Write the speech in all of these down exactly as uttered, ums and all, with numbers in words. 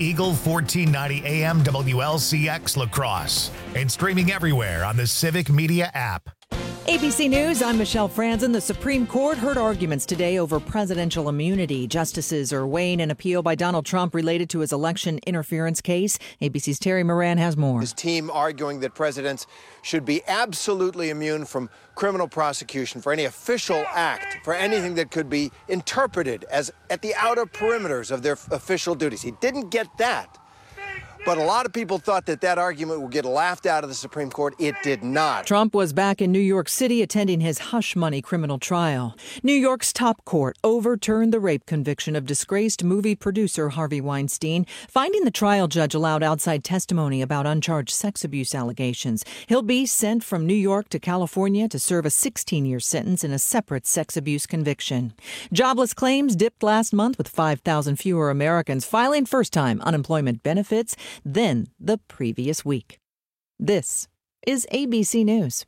Eagle fourteen ninety A M W L C X La Crosse and streaming everywhere on the Civic Media app. A B C News, I'm Michelle Franzen. The Supreme Court heard arguments today over presidential immunity. Justices are weighing an appeal by Donald Trump related to his election interference case. A B C's Terry Moran has more. His team arguing that presidents should be absolutely immune from criminal prosecution for any official act, for anything that could be interpreted as at the outer perimeters of their official duties. He didn't get that. But a lot of people thought that that argument would get laughed out of the Supreme Court. It did not. Trump was back in New York City attending his hush money criminal trial. New York's top court overturned the rape conviction of disgraced movie producer Harvey Weinstein, finding the trial judge allowed outside testimony about uncharged sex abuse allegations. He'll be sent from New York to California to serve a sixteen-year sentence in a separate sex abuse conviction. Jobless claims dipped last month with five thousand fewer Americans filing first-time unemployment benefits than the previous week. This is A B C News.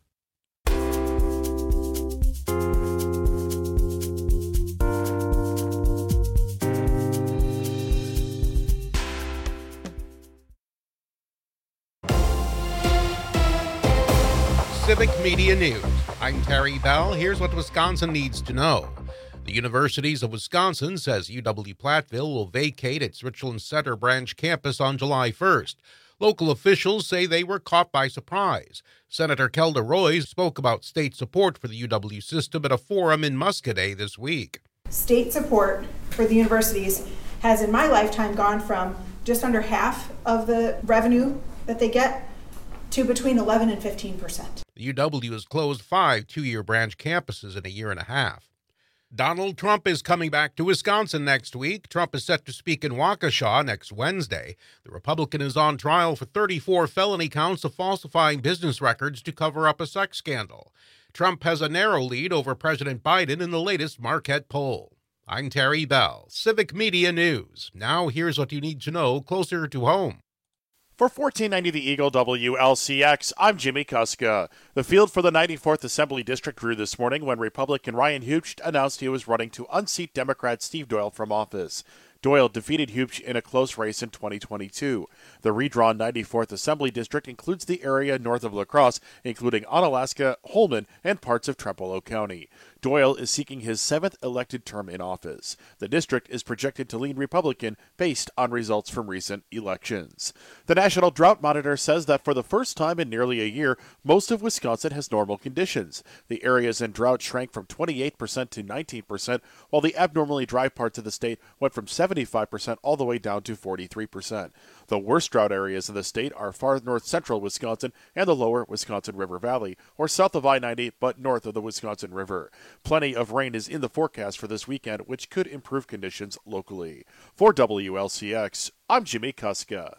Civic Media News. I'm Terry Bell. Here's what Wisconsin needs to know. The Universities of Wisconsin says U W-Platteville will vacate its Richland Center branch campus on July first. Local officials say they were caught by surprise. Senator Kelda Roy spoke about state support for the U W system at a forum in Muscadet this week. State support for the universities has in my lifetime gone from just under half of the revenue that they get to between eleven and fifteen percent. The U W has closed five two-year branch campuses in a year and a half. Donald Trump is coming back to Wisconsin next week. Trump is set to speak in Waukesha next Wednesday. The Republican is on trial for thirty-four felony counts of falsifying business records to cover up a sex scandal. Trump has a narrow lead over President Biden in the latest Marquette poll. I'm Terry Bell, Civic Media News. Now here's what you need to know closer to home. For fourteen ninety The Eagle W L C X, I'm Jimmy Kuska. The field for the ninety-fourth Assembly District grew this morning when Republican Ryan Hubsch announced he was running to unseat Democrat Steve Doyle from office. Doyle defeated Hubsch in a close race in twenty twenty-two. The redrawn ninety-fourth Assembly District includes the area north of La Crosse, including Onalaska, Holmen, and parts of Trempealeau County. Doyle is seeking his seventh elected term in office. The district is projected to lean Republican based on results from recent elections. The National Drought Monitor says that for the first time in nearly a year, most of Wisconsin has normal conditions. The areas in drought shrank from twenty-eight percent to nineteen percent, while the abnormally dry parts of the state went from seventy-five percent all the way down to forty-three percent. The worst drought areas in the state are far north central Wisconsin and the lower Wisconsin River Valley, or south of I ninety but north of the Wisconsin River. Plenty of rain is in the forecast for this weekend, which could improve conditions locally. For W L C X, I'm Jimmy Kuska.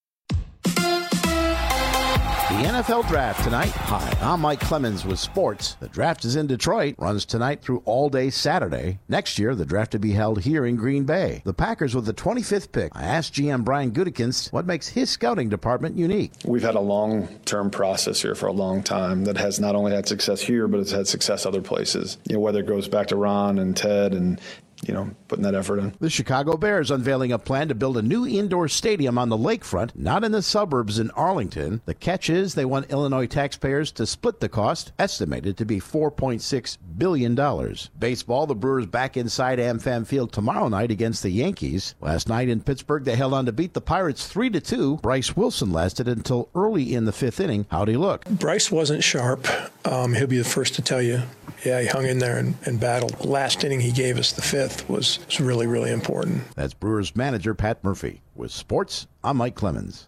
The N F L Draft tonight. Hi, I'm Mike Clemens with sports. The draft is in Detroit, runs tonight through all day Saturday. Next year, the draft to be held here in Green Bay. The Packers with the twenty-fifth pick. I asked G M Brian Gutekunst what makes his scouting department unique. We've had a long-term process here for a long time that has not only had success here, but it's had success other places. You know, whether it goes back to Ron and Ted and you know, putting that effort in. The Chicago Bears unveiling a plan to build a new indoor stadium on the lakefront, not in the suburbs in Arlington. The catch is they want Illinois taxpayers to split the cost, estimated to be four point six billion dollars. Baseball, the Brewers back inside AmFam Field tomorrow night against the Yankees. Last night in Pittsburgh, they held on to beat the Pirates three to two. Bryce Wilson lasted until early in the fifth inning. How'd he look? Bryce wasn't sharp. Um, he'll be the first to tell you. Yeah, he hung in there and, and battled. The last inning he gave us, the fifth, was, was really, really important. That's Brewers manager Pat Murphy. With sports, I'm Mike Clemens.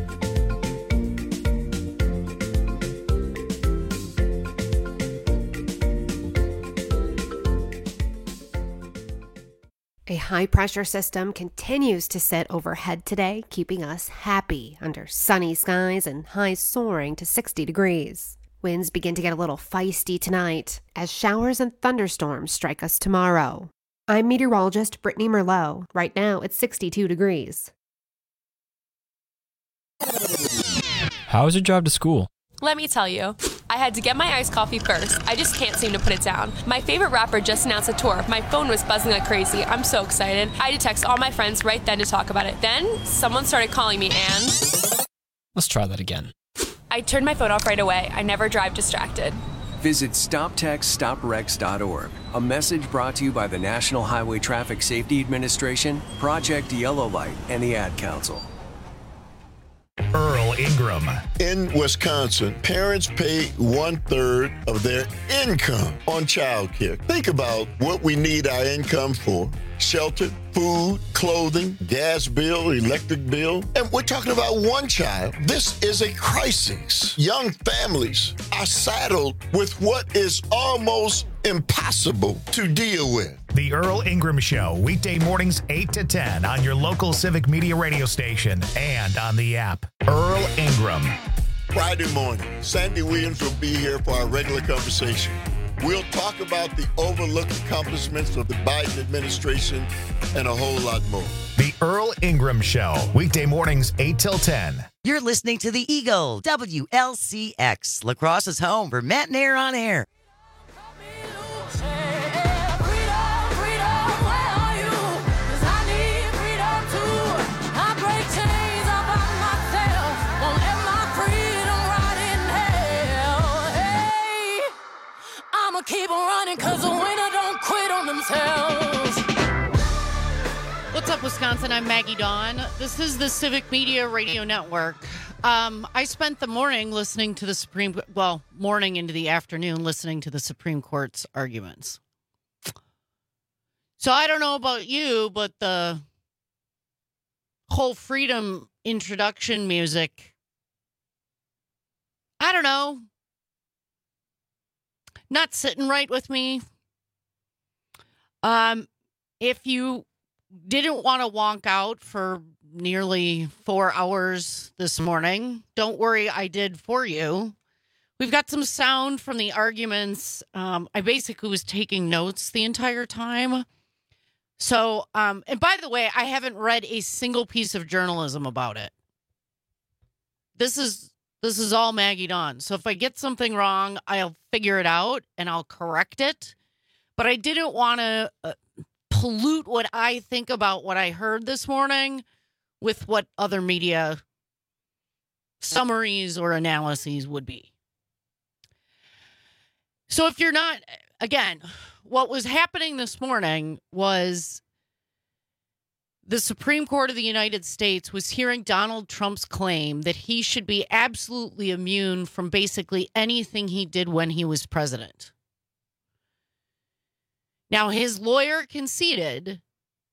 A high-pressure system continues to sit overhead today, keeping us happy under sunny skies and highs soaring to sixty degrees. Winds begin to get a little feisty tonight as showers and thunderstorms strike us tomorrow. I'm meteorologist Brittany Merlot. Right now, it's sixty-two degrees. How is your drive to school? Let me tell you. I had to get my iced coffee first. I just can't seem to put it down. My favorite rapper just announced a tour. My phone was buzzing like crazy. I'm so excited. I had to text all my friends right then to talk about it. Then someone started calling me and... Let's try that again. I turned my phone off right away. I never drive distracted. Visit stop text stop wrecks dot org. A message brought to you by the National Highway Traffic Safety Administration, Project Yellow Light, and the Ad Council. Earl Ingram. In Wisconsin, parents pay one-third of their income on childcare. Think about what we need our income for. Shelter, food, clothing, gas bill, electric bill. And we're talking about one child. This is a crisis. Young families are saddled with what is almost impossible to deal with. The Earl Ingram Show, weekday mornings eight to ten on your local Civic Media radio station and on the app. Earl Ingram. Friday morning, Sandy Williams will be here for our regular conversation. We'll talk about the overlooked accomplishments of the Biden administration and a whole lot more. The Earl Ingram Show, weekday mornings eight till ten. You're listening to the Eagle, W L C X, La Crosse's home for Matt and Air on Air. Keep on running because the winner don't quit on themselves. What's up, Wisconsin? I'm Maggie Dawn. This is the Civic Media Radio Network. Um, I spent the morning listening to the Supreme, well, morning into the afternoon listening to the Supreme Court's arguments. So I don't know about you, but the whole freedom introduction music, I don't know. Not sitting right with me. Um, if you didn't want to wonk out for nearly four hours this morning, don't worry, I did for you. We've got some sound from the arguments. Um, I basically was taking notes the entire time. So, um, and by the way, I haven't read a single piece of journalism about it. This is This is all Maggie Dawn. So if I get something wrong, I'll figure it out and I'll correct it. But I didn't want to uh, pollute what I think about what I heard this morning with what other media summaries or analyses would be. So if you're not, again, what was happening this morning was the Supreme Court of the United States was hearing Donald Trump's claim that he should be absolutely immune from basically anything he did when he was president. Now, his lawyer conceded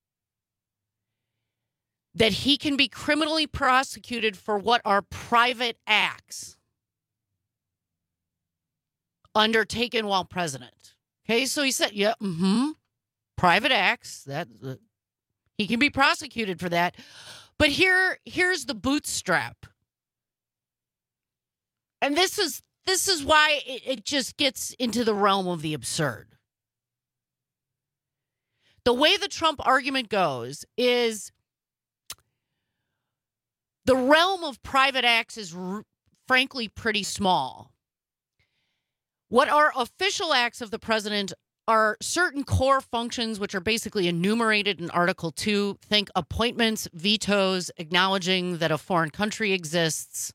that he can be criminally prosecuted for what are private acts undertaken while president. Okay, so he said, yeah, mm-hmm, private acts, that uh, he can be prosecuted for that. But here, here's the bootstrap. And this is this is why it, it just gets into the realm of the absurd. The way the Trump argument goes is the realm of private acts is r- frankly pretty small. What are official acts of the president are certain core functions which are basically enumerated in Article two. Think appointments, vetoes, acknowledging that a foreign country exists,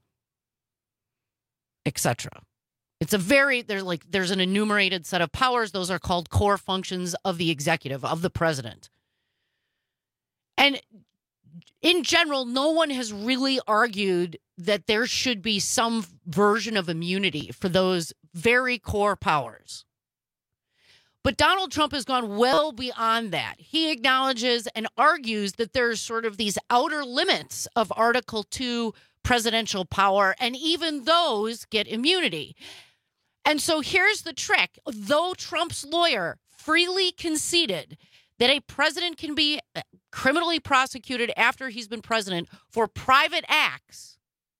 et cetera. It's a very, there's like, there's an enumerated set of powers. Those are called core functions of the executive, of the president. And in general, no one has really argued that there should be some version of immunity for those very core powers. But Donald Trump has gone well beyond that. He acknowledges and argues that there's sort of these outer limits of Article two presidential power, and even those get immunity. And so here's the trick. Though Trump's lawyer freely conceded that a president can be criminally prosecuted after he's been president for private acts,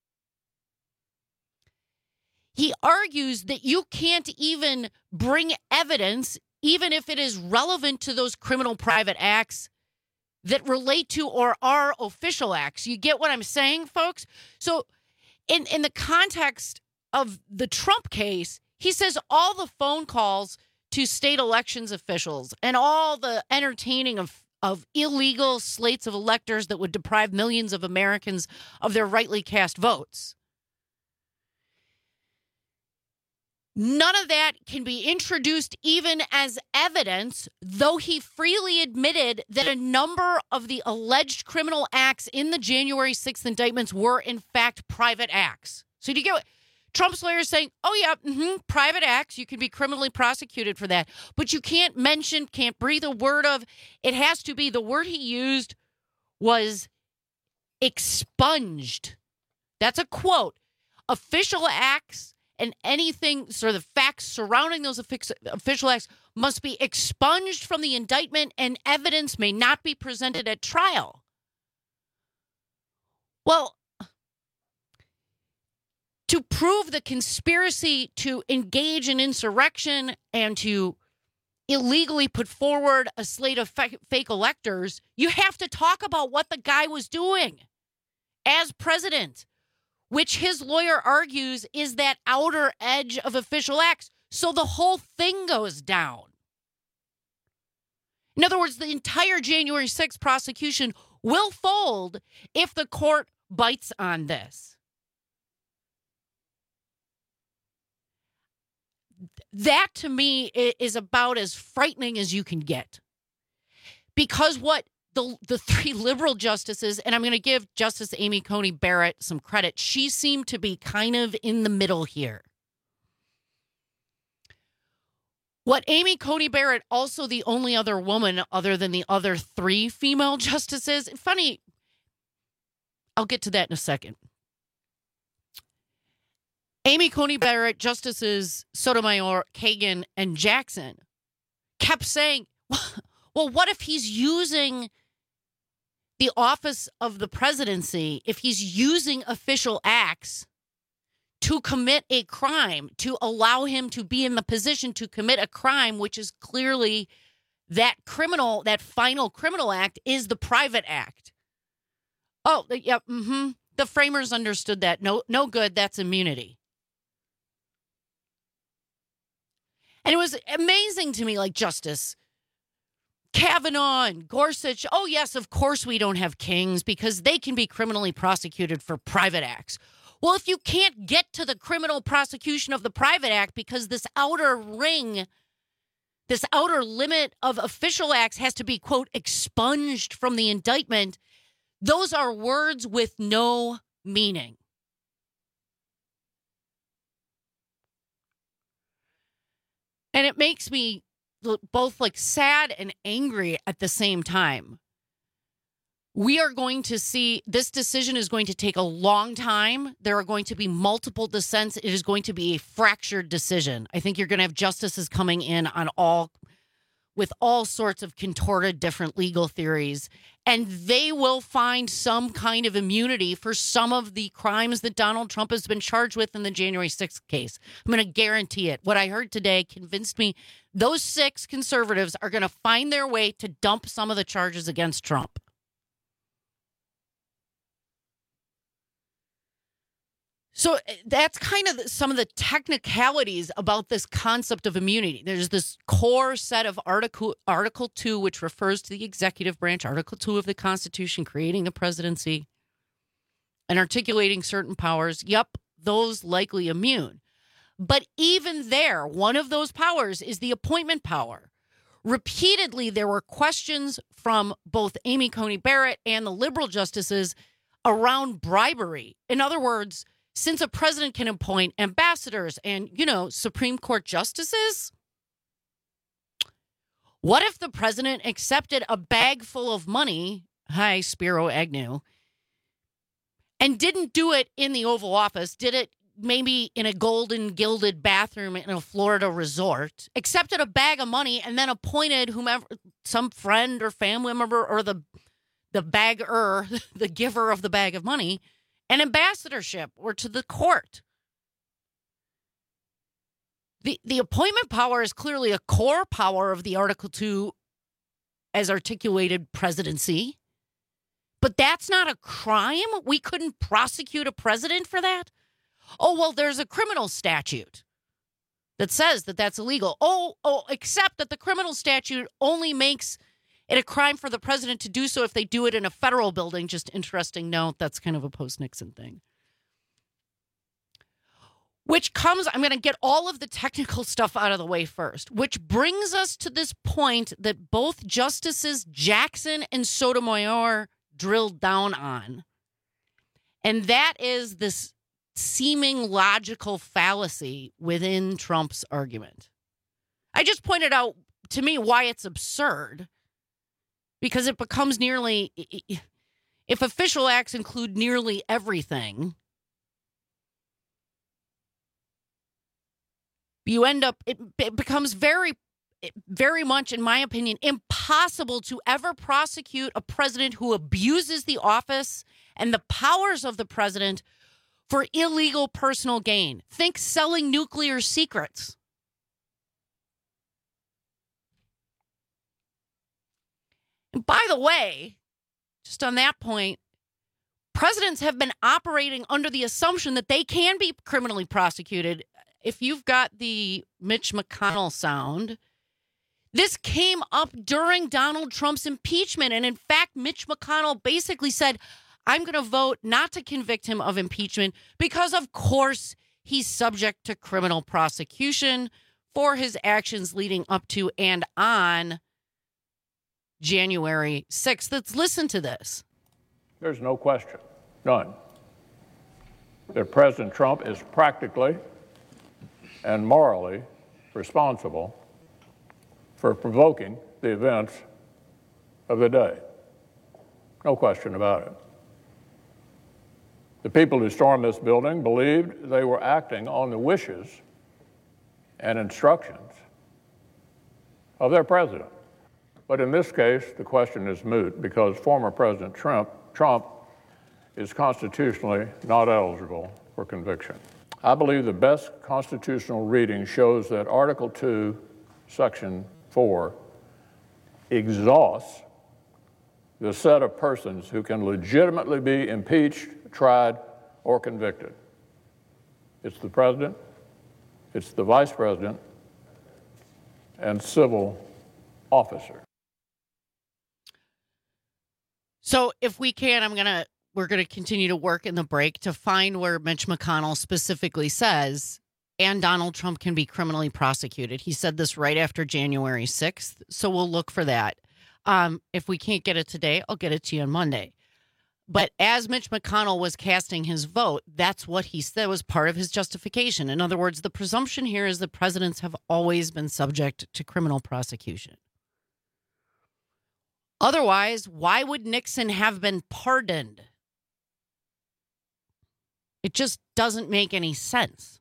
he argues that you can't even bring evidence, even if it is relevant to those criminal private acts that relate to or are official acts. You get what I'm saying, folks? So in, in the context of the Trump case, he says all the phone calls to state elections officials and all the entertaining of, of illegal slates of electors that would deprive millions of Americans of their rightly cast votes. None of that can be introduced even as evidence, though he freely admitted that a number of the alleged criminal acts in the January sixth indictments were, in fact, private acts. So do you get what Trump's lawyer is saying? Oh, yeah, mm-hmm, private acts. You can be criminally prosecuted for that. But you can't mention, can't breathe a word of. It has to be, the word he used was expunged. That's a quote. Official acts and anything, sort of the facts surrounding those official acts must be expunged from the indictment and evidence may not be presented at trial. Well, to prove the conspiracy to engage in insurrection and to illegally put forward a slate of fa- fake electors, you have to talk about what the guy was doing as president, which his lawyer argues is that outer edge of official acts. So the whole thing goes down. In other words, the entire January sixth prosecution will fold if the court bites on this. That, to me, is about as frightening as you can get. Because what The, the three liberal justices, and I'm going to give Justice Amy Coney Barrett some credit, she seemed to be kind of in the middle here. What Amy Coney Barrett, also the only other woman other than the other three female justices, funny, I'll get to that in a second. Amy Coney Barrett, Justices Sotomayor, Kagan, and Jackson kept saying, well, what if he's using the office of the presidency, if he's using official acts to commit a crime, to allow him to be in the position to commit a crime, which is clearly that criminal, that final criminal act is the private act. Oh, yeah, mm-hmm. The framers understood that. No, no good. That's immunity. And it was amazing to me, like Justice Kavanaugh and Gorsuch, oh, yes, of course we don't have kings because they can be criminally prosecuted for private acts. Well, if you can't get to the criminal prosecution of the private act because this outer ring, this outer limit of official acts has to be, quote, expunged from the indictment, those are words with no meaning. And it makes me both like sad and angry at the same time. We are going to see, this decision is going to take a long time. There are going to be multiple dissents. It is going to be a fractured decision. I think you're going to have justices coming in on all, with all sorts of contorted different legal theories, and they will find some kind of immunity for some of the crimes that Donald Trump has been charged with in the January sixth case. I'm going to guarantee it. What I heard today convinced me those six conservatives are going to find their way to dump some of the charges against Trump. So that's kind of some of the technicalities about this concept of immunity. There's this core set of Article Article two, which refers to the executive branch, Article two of the Constitution, creating the presidency and articulating certain powers. Yep, those likely immune. But even there, one of those powers is the appointment power. Repeatedly, there were questions from both Amy Coney Barrett and the liberal justices around bribery. In other words, since a president can appoint ambassadors and, you know, Supreme Court justices, what if the president accepted a bag full of money, hi, Spiro Agnew, and didn't do it in the Oval Office, did it maybe in a golden gilded bathroom in a Florida resort, accepted a bag of money and then appointed whomever, some friend or family member or the, the bagger, the giver of the bag of money, an ambassadorship or to the court. The the appointment power is clearly a core power of the Article two as articulated presidency. But that's not a crime? We couldn't prosecute a president for that? Oh, well, there's a criminal statute that says that that's illegal. Oh, oh, except that the criminal statute only makes it a crime for the president to do so if they do it in a federal building. Just interesting note. That's kind of a post-Nixon thing. Which comes, I'm going to get all of the technical stuff out of the way first, which brings us to this point that both Justices Jackson and Sotomayor drilled down on. And that is this seeming logical fallacy within Trump's argument. I just pointed out, to me, why it's absurd. Because it becomes nearly, if official acts include nearly everything, you end up, it, it becomes very, very much, in my opinion, impossible to ever prosecute a president who abuses the office and the powers of the president for illegal personal gain. Think selling nuclear secrets. And by the way, just on that point, presidents have been operating under the assumption that they can be criminally prosecuted. If you've got the Mitch McConnell sound, this came up during Donald Trump's impeachment. And in fact, Mitch McConnell basically said, I'm going to vote not to convict him of impeachment because, of course, he's subject to criminal prosecution for his actions leading up to and on January sixth. Let's listen to this. There's no question, none, that President Trump is practically and morally responsible for provoking the events of the day. No question about it. The people who stormed this building believed they were acting on the wishes and instructions of their president. But in this case, the question is moot because former President Trump, Trump is constitutionally not eligible for conviction. I believe the best constitutional reading shows that Article two, Section four, exhausts the set of persons who can legitimately be impeached, tried, or convicted. It's the president, it's the vice president, and civil officer. So if we can, I'm going to, we're going to continue to work in the break to find where Mitch McConnell specifically says, and Donald Trump can be criminally prosecuted. He said this right after January sixth. So we'll look for that. Um, if we can't get it today, I'll get it to you on Monday. But as Mitch McConnell was casting his vote, that's what he said was part of his justification. In other words, the presumption here is that presidents have always been subject to criminal prosecution. Otherwise, why would Nixon have been pardoned? It just doesn't make any sense.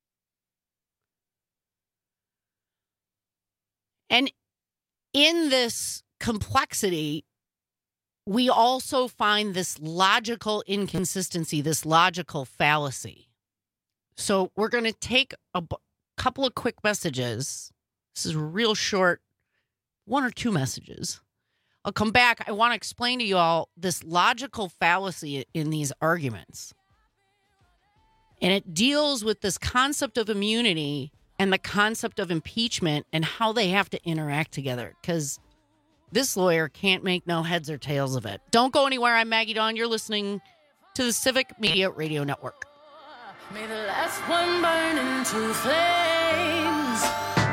And in this complexity, we also find this logical inconsistency, this logical fallacy. So we're going to take a b- couple of quick messages. This is real short, one or two messages. I'll come back. I want to explain to you all this logical fallacy in these arguments. And it deals with this concept of immunity and the concept of impeachment and how they have to interact together. Because this lawyer can't make no heads or tails of it. Don't go anywhere. I'm Maggie Dawn. You're listening to the Civic Media Radio Network. May the last one burn into flames.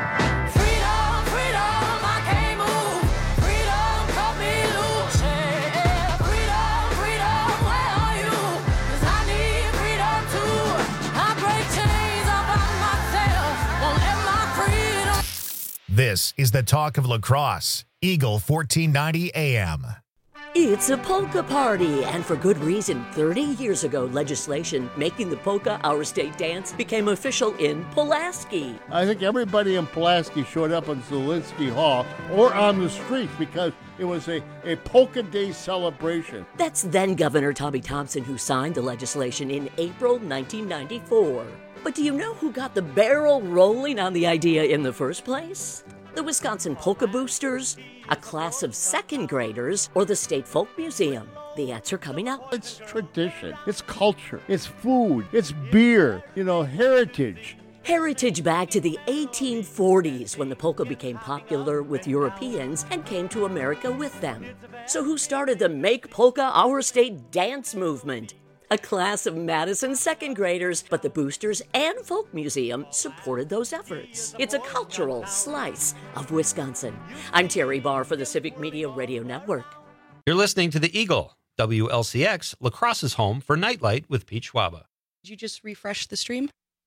This is the talk of La Crosse, Eagle fourteen ninety A M. It's a polka party, and for good reason. thirty years ago, legislation making the polka our state dance became official in Pulaski. I think everybody in Pulaski showed up in Zielinski Hall or on the streets because it was a, a polka day celebration. That's then Governor Tommy Thompson who signed the legislation in April nineteen ninety-four. But do you know who got the barrel rolling on the idea in the first place? The Wisconsin Polka Boosters, a class of second graders, or the State Folk Museum. The answer coming up. It's tradition. It's culture. It's food. It's beer. You know, heritage. Heritage back to the eighteen forties when the polka became popular with Europeans and came to America with them. So who started the Make Polka Our State dance movement? A class of Madison second graders, but the Boosters and Folk Museum supported those efforts. It's a cultural slice of Wisconsin. I'm Terry Barr for the Civic Media Radio Network. You're listening to The Eagle, W L C X, La Crosse's home for Nightlight with Pete Schwaba. Did you just refresh the stream?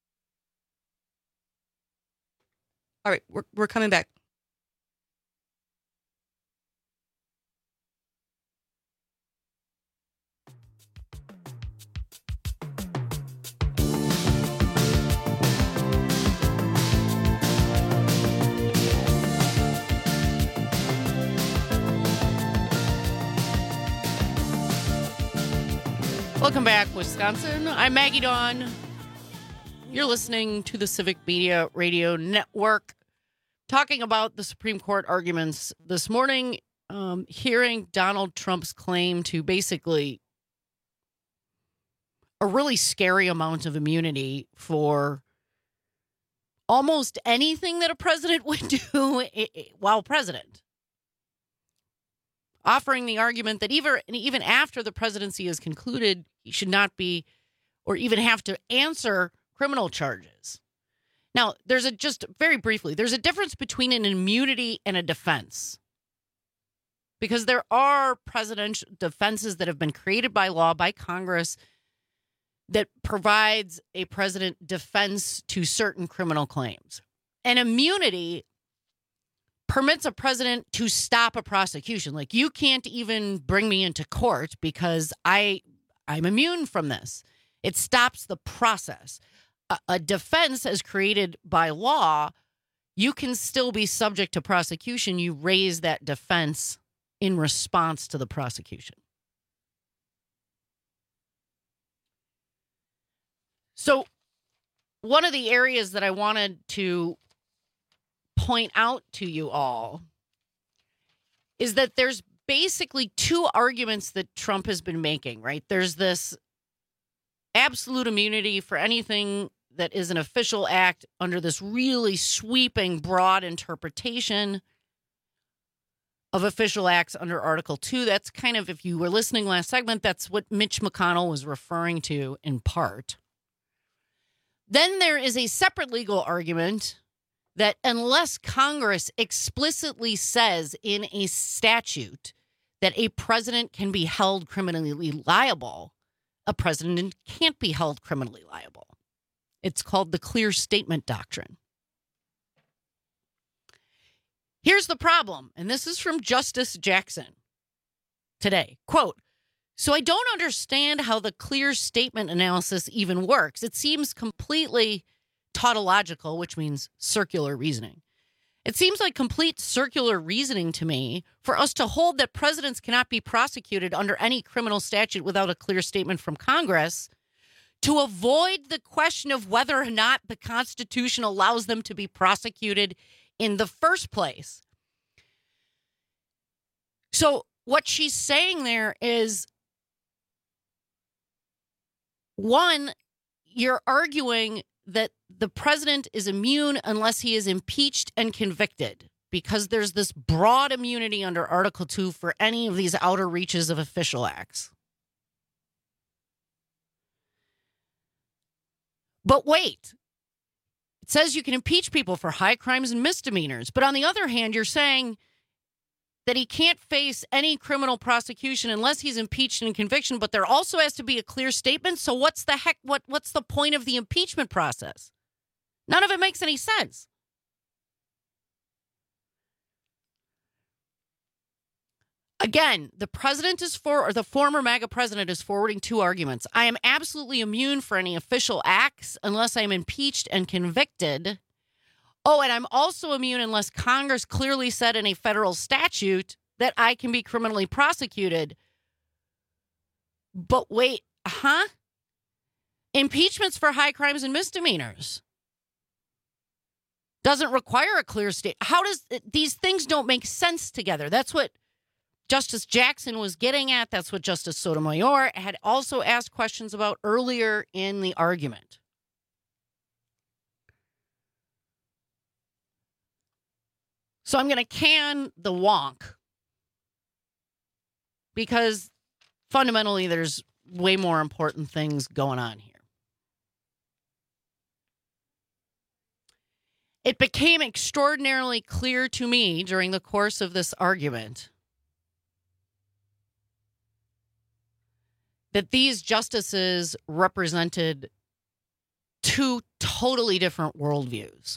All right, we're we're coming back. Welcome back, Wisconsin. I'm Maggie Dawn. You're listening to the Civic Media Radio Network, talking about the Supreme Court arguments this morning, um, hearing Donald Trump's claim to basically a really scary amount of immunity for almost anything that a president would do while president. Offering the argument that even, even after the presidency is concluded, he should not be or even have to answer criminal charges. Now, there's a, just very briefly, there's a difference between an immunity and a defense. Because there are presidential defenses that have been created by law, by Congress, that provides a president defense to certain criminal claims. And immunity permits a president to stop a prosecution. Like, you can't even bring me into court because I, I'm immune from this. It stops the process. A, a defense as created by law, you can still be subject to prosecution. You raise that defense in response to the prosecution. So one of the areas that I wanted to point out to you all is that there's basically two arguments that Trump has been making, right? There's this absolute immunity for anything that is an official act under this really sweeping, broad interpretation of official acts under Article two. That's kind of, if you were listening last segment, that's what Mitch McConnell was referring to in part. Then there is a separate legal argument that unless Congress explicitly says in a statute that a president can be held criminally liable, a president can't be held criminally liable. It's called the clear statement doctrine. Here's the problem, and this is from Justice Jackson today. Quote, "So I don't understand how the clear statement analysis even works. It seems completely tautological," which means circular reasoning. "It seems like complete circular reasoning to me for us to hold that presidents cannot be prosecuted under any criminal statute without a clear statement from Congress to avoid the question of whether or not the Constitution allows them to be prosecuted in the first place." So what she's saying there is, one, you're arguing that the president is immune unless he is impeached and convicted, because there's this broad immunity under Article two for any of these outer reaches of official acts. But wait, it says you can impeach people for high crimes and misdemeanors. But on the other hand, you're saying that he can't face any criminal prosecution unless he's impeached and conviction, but there also has to be a clear statement. So what's the heck, what, what's the point of the impeachment process? None of it makes any sense. Again, the president is for, or the former MAGA president is forwarding two arguments. I am absolutely immune for any official acts unless I'm impeached and convicted. Oh, and I'm also immune unless Congress clearly said in a federal statute that I can be criminally prosecuted. But wait, huh? Impeachments for high crimes and misdemeanors doesn't require a clear state. How does these things don't make sense together? That's what Justice Jackson was getting at. That's what Justice Sotomayor had also asked questions about earlier in the argument. So I'm going to can the wonk because fundamentally there's way more important things going on here. It became extraordinarily clear to me during the course of this argument that these justices represented two totally different worldviews.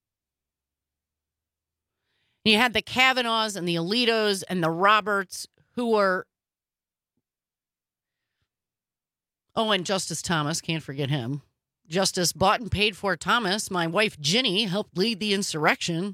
You had the Kavanaughs and the Alitos and the Roberts who were, oh, and Justice Thomas, can't forget him. Justice bought and paid for Thomas, my wife Ginny, helped lead the insurrection.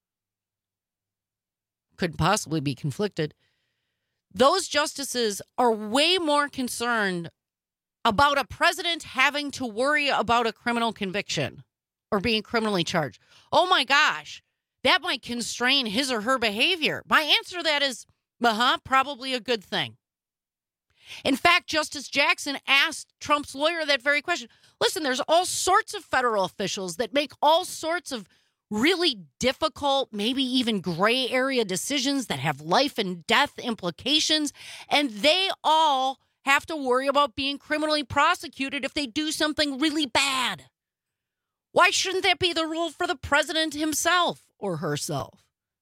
Couldn't possibly be conflicted. Those justices are way more concerned about a president having to worry about a criminal conviction or being criminally charged. Oh my gosh, that might constrain his or her behavior. My answer to that is, uh-huh, probably a good thing. In fact, Justice Jackson asked Trump's lawyer that very question. Listen, there's all sorts of federal officials that make all sorts of really difficult, maybe even gray area decisions that have life and death implications, and they all have to worry about being criminally prosecuted if they do something really bad. Why shouldn't that be the rule for the president himself or herself?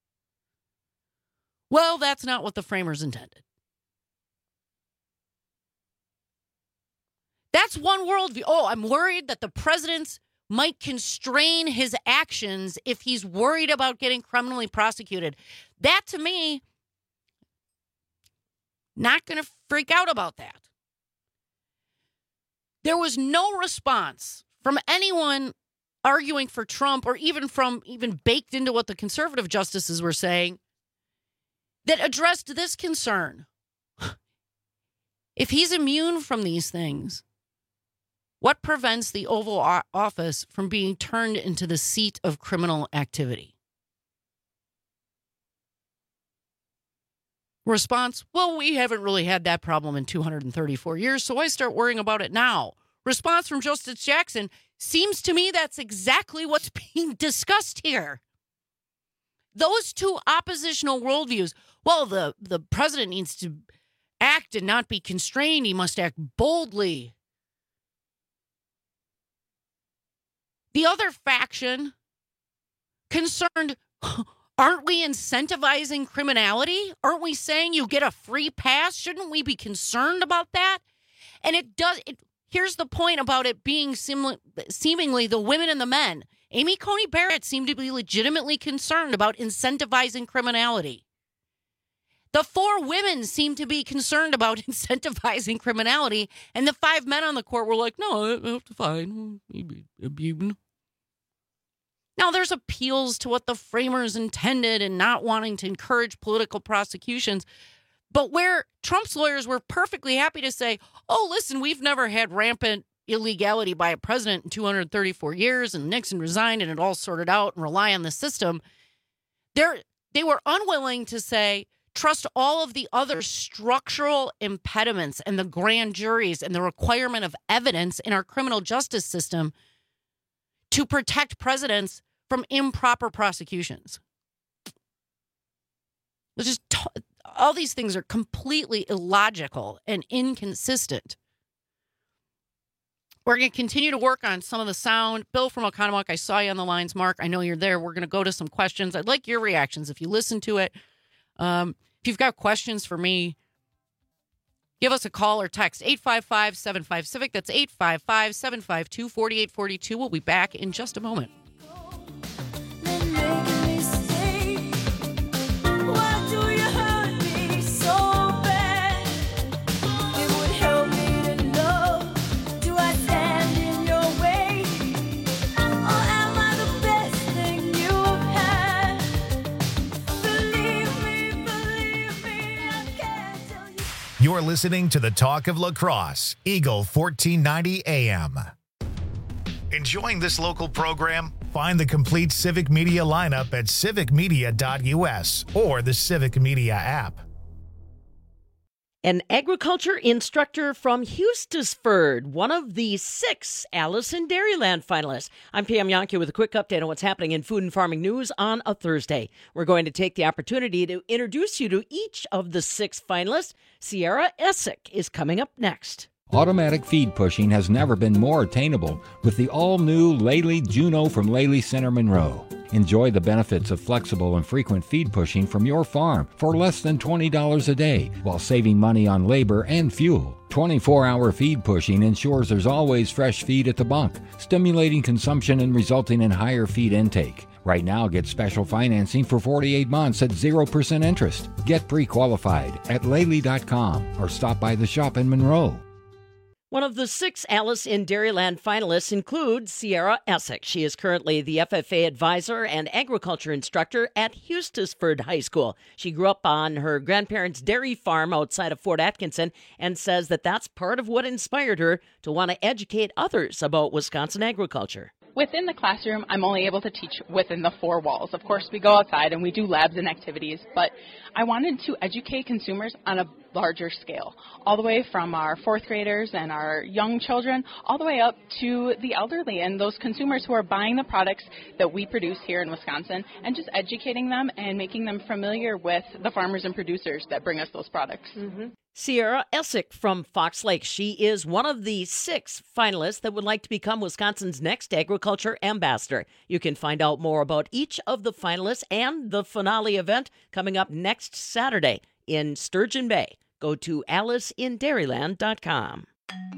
Well, that's not what the framers intended. That's one worldview. Oh, I'm worried that the president might constrain his actions if he's worried about getting criminally prosecuted. That, to me, not going to freak out about that. There was no response from anyone arguing for Trump or even from even baked into what the conservative justices were saying that addressed this concern. If he's immune from these things, what prevents the Oval Office from being turned into the seat of criminal activity? Response, well, we haven't really had that problem in two hundred thirty-four years, so I start worrying about it now. Response from Justice Jackson, seems to me that's exactly what's being discussed here. Those two oppositional worldviews, well, the, the president needs to act and not be constrained. He must act boldly. The other faction concerned, aren't we incentivizing criminality? Aren't we saying you get a free pass? Shouldn't we be concerned about that? And it does. It, here's the point about it being sim- seemingly the women and the men. Amy Coney Barrett seemed to be legitimately concerned about incentivizing criminality. The four women seemed to be concerned about incentivizing criminality, and the five men on the court were like, no, I have to find. Now, there's appeals to what the framers intended and not wanting to encourage political prosecutions. But where Trump's lawyers were perfectly happy to say, oh, listen, we've never had rampant illegality by a president in two hundred thirty-four years, and Nixon resigned and it all sorted out, and rely on the system. They're, they were unwilling to say, trust all of the other structural impediments and the grand juries and the requirement of evidence in our criminal justice system to protect presidents from improper prosecutions. It's just t- all these things are completely illogical and inconsistent. We're going to continue to work on some of the sound. Bill from Oconomowoc, I saw you on the lines. Mark, I know you're there. We're going to go to some questions. I'd like your reactions if you listen to it. Um, if you've got questions for me, give us a call or text eight five five, seven five, CIVIC. That's eight five five, seven five two, four eight four two. We'll be back in just a moment. You're listening to the Talk of La Crosse, Eagle fourteen ninety A M. Enjoying this local program? Find the complete Civic Media lineup at civic media dot U S or the Civic Media app. An agriculture instructor from Hustisford, one of the six Alice in Dairyland finalists. I'm Pam Yonke with a quick update on what's happening in food and farming news on a Thursday. We're going to take the opportunity to introduce you to each of the six finalists. Sierra Essick is coming up next. Automatic feed pushing has never been more attainable with the all-new Lely Juno from Lely Center Monroe. Enjoy the benefits of flexible and frequent feed pushing from your farm for less than twenty dollars a day while saving money on labor and fuel. twenty-four hour feed pushing ensures there's always fresh feed at the bunk, stimulating consumption and resulting in higher feed intake. Right now, get special financing for forty-eight months at zero percent interest. Get pre-qualified at Lely dot com or stop by the shop in Monroe. One of the six Alice in Dairyland finalists includes Sierra Essick. She is currently the F F A advisor and agriculture instructor at Hustisford High School. She grew up on her grandparents' dairy farm outside of Fort Atkinson and says that that's part of what inspired her to want to educate others about Wisconsin agriculture. Within the classroom, I'm only able to teach within the four walls. Of course, we go outside and we do labs and activities, but I wanted to educate consumers on a larger scale, all the way from our fourth graders and our young children, all the way up to the elderly and those consumers who are buying the products that we produce here in Wisconsin, and just educating them and making them familiar with the farmers and producers that bring us those products. Mm-hmm. Sierra Essick from Fox Lake. She is one of the six finalists that would like to become Wisconsin's next agriculture ambassador. You can find out more about each of the finalists and the finale event coming up next Saturday in Sturgeon Bay. Go to alice in dairyland dot com.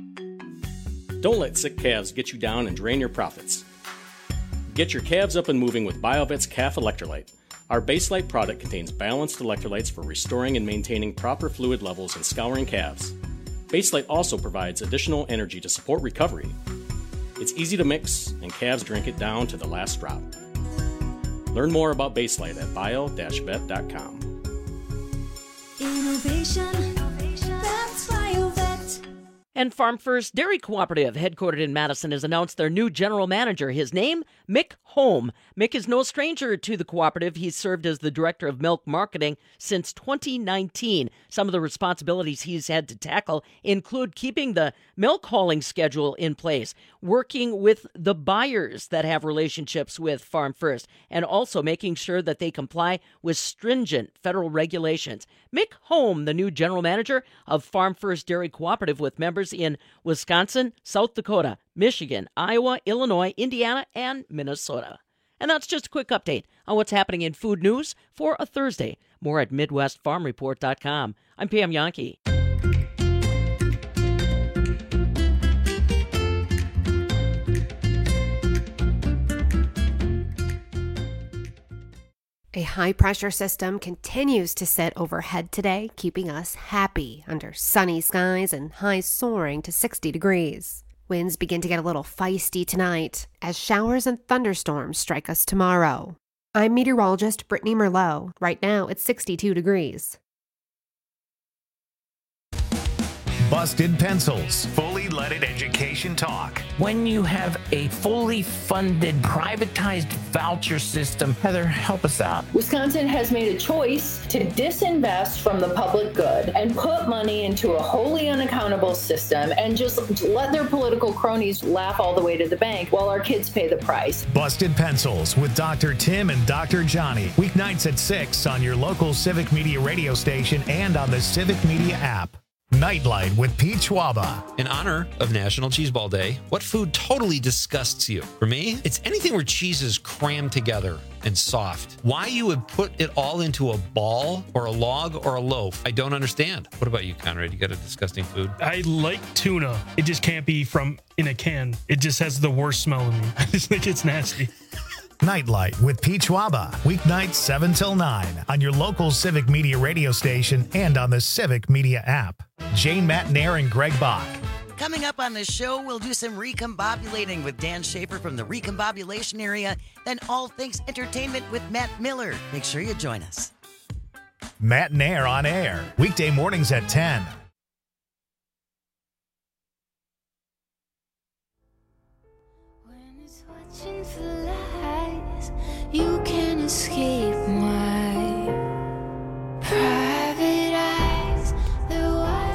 Don't let sick calves get you down and drain your profits. Get your calves up and moving with BioVet's Calf Electrolyte. Our Baselite product contains balanced electrolytes for restoring and maintaining proper fluid levels in scouring calves. Baselite also provides additional energy to support recovery. It's easy to mix, and calves drink it down to the last drop. Learn more about Baselite at bio dash vet dot com. Innovation, that's BioVet. And Farm First Dairy Cooperative, headquartered in Madison, has announced their new general manager. His name, Mick Holm. Mick is no stranger to the cooperative. He's served as the director of milk marketing since twenty nineteen. Some of the responsibilities he's had to tackle include keeping the milk hauling schedule in place, working with the buyers that have relationships with Farm First, and also making sure that they comply with stringent federal regulations. Mick Holm, the new general manager of Farm First Dairy Cooperative, with members in Wisconsin, South Dakota, Michigan, Iowa, Illinois, Indiana, and Minnesota. And that's just a quick update on what's happening in food news for a Thursday. More at midwest farm report dot com. I'm Pam Yonke. A high-pressure system continues to sit overhead today, keeping us happy under sunny skies and highs soaring to sixty degrees. Winds begin to get a little feisty tonight as showers and thunderstorms strike us tomorrow. I'm meteorologist Brittany Merlot. Right now, it's sixty-two degrees. Busted Pencils, fully leaded education talk. When you have a fully funded, privatized voucher system, Heather, help us out. Wisconsin has made a choice to disinvest from the public good and put money into a wholly unaccountable system and just let their political cronies laugh all the way to the bank while our kids pay the price. Busted Pencils with Doctor Tim and Doctor Johnny. Weeknights at six on your local Civic Media radio station and on the Civic Media app. Nightlight with Pete Schwaba. In honor of National Cheese Ball Day, what food totally disgusts you? For me, it's anything where cheese is crammed together and soft. Why you would put it all into a ball or a log or a loaf, I don't understand. What about you, Conrad? You got a disgusting food? I like tuna. It just can't be from in a can. It just has the worst smell to me. I just think it's nasty. Nightlight with Pete Schwaba. Weeknights seven till nine on your local Civic Media radio station and on the Civic Media app. Jane Matnair and Greg Bach. Coming up on this show, we'll do some recombobulating with Dan Schaefer from the recombobulation area, then all things entertainment with Matt Miller. Make sure you join us. Matnair on air, weekday mornings at ten. You can escape my private eyes. They're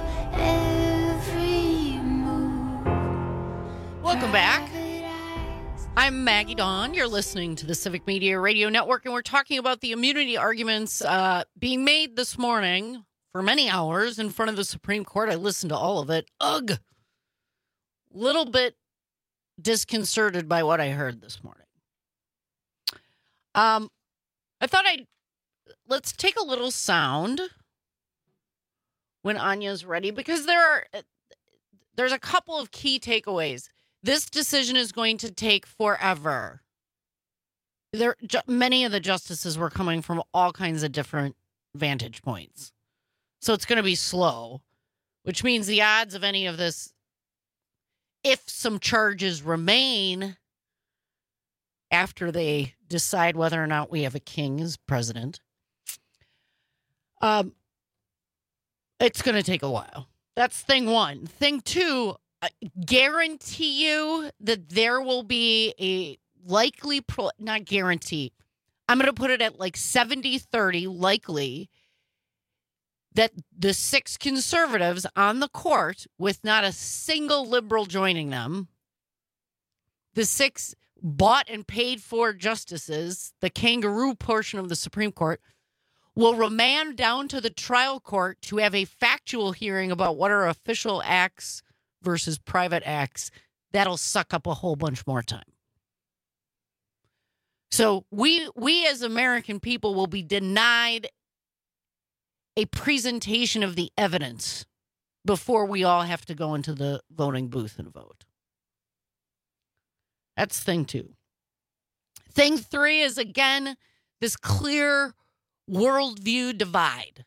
every move. Welcome back. I'm Maggie Dawn. You're listening to the Civic Media Radio Network, and we're talking about the immunity arguments uh, being made this morning for many hours in front of the Supreme Court. I listened to all of it. Ugh. Little bit disconcerted by what I heard this morning. Um, I thought I'd let's take a little sound when Anya's ready, because there are there's a couple of key takeaways. This decision is going to take forever. There, ju- many of the justices were coming from all kinds of different vantage points. So it's going to be slow, which means the odds of any of this, if some charges remain after they decide whether or not we have a king as president, um, it's going to take a while. That's thing one. Thing two, I guarantee you that there will be a likely, pro- not guarantee, I'm going to put it at like seventy thirty likely that the six conservatives on the court, with not a single liberal joining them, the six bought and paid for justices, the kangaroo portion of the Supreme Court, will remand down to the trial court to have a factual hearing about what are official acts versus private acts. That'll suck up a whole bunch more time. So we we as American people will be denied a presentation of the evidence before we all have to go into the voting booth and vote. That's thing two. Thing three is, again, this clear worldview divide.